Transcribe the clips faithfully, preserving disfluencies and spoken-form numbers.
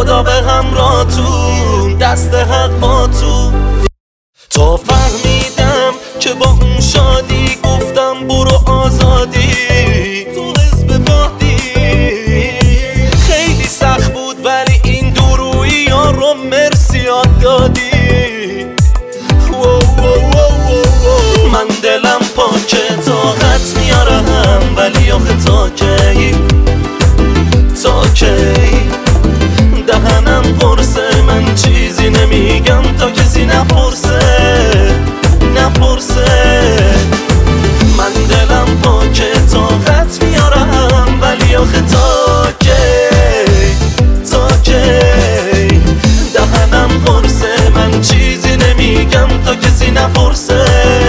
خدا به همراهتون، دست حق با تو. تا فهمیدم که با اون شادی گفتم برو آزادی تو حزب بادی. خیلی سخت بود ولی این دورویی ها رو مرسی یاد دادی. من دلم پاکه طاقت میارم ولی آخه تا کی تا کی دهنم قرصه من چیزی نمیگم تا کسی نپرسه نپرسه. من دلم پاکه طاقت میارم ولی آخه تا کی تا کی دهنم قرصه من چیزی نمیگم تا کسی نپرسه.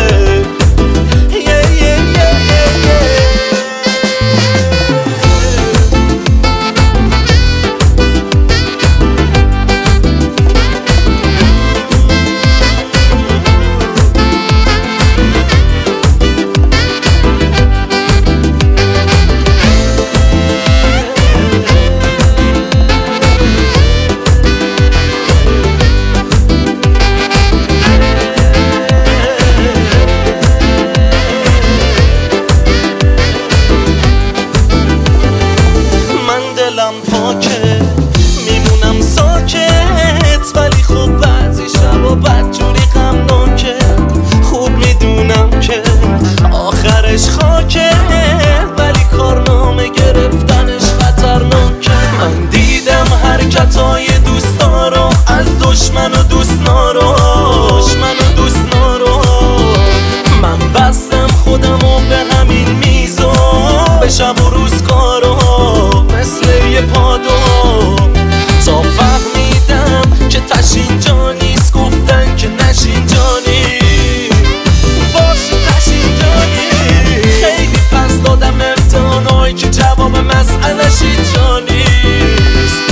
دلم پاکه میمونم ساکت ولی خب بعضی شبا بدجوری غمناکه. خوب میدونم که آخرش خاکه ولی کارنامه گرفتنش خطرناکه. من دیدم حرکتای دوستا رو از دشمن و دوست نارو دشمن و دوست نارو. من بستم خودمو به همین میزو به شب و روز کارو مثل یه پادو. تا فهمیدم که تش اینجا نیست گفتن که نشین جانی باشه تش اینجانی. خیلی پس دادم امتحانایی که جواب مسئله‌ش اینجا نیست.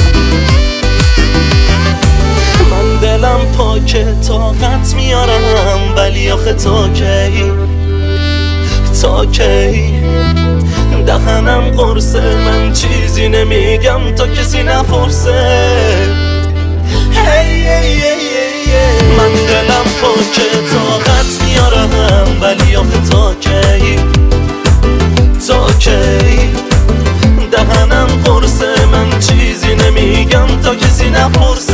من دلم پاکه طاقت میارم ولی آخه تا کی تا کی دهنم قرصه من چیزی نمیگم تا کسی نپرسه. hey, hey, hey, hey, hey. من دلم پاکه طاقت میارم ولی آخه تا کی تا کی دهنم قرصه من چیزی نمیگم تا کسی نپرسه.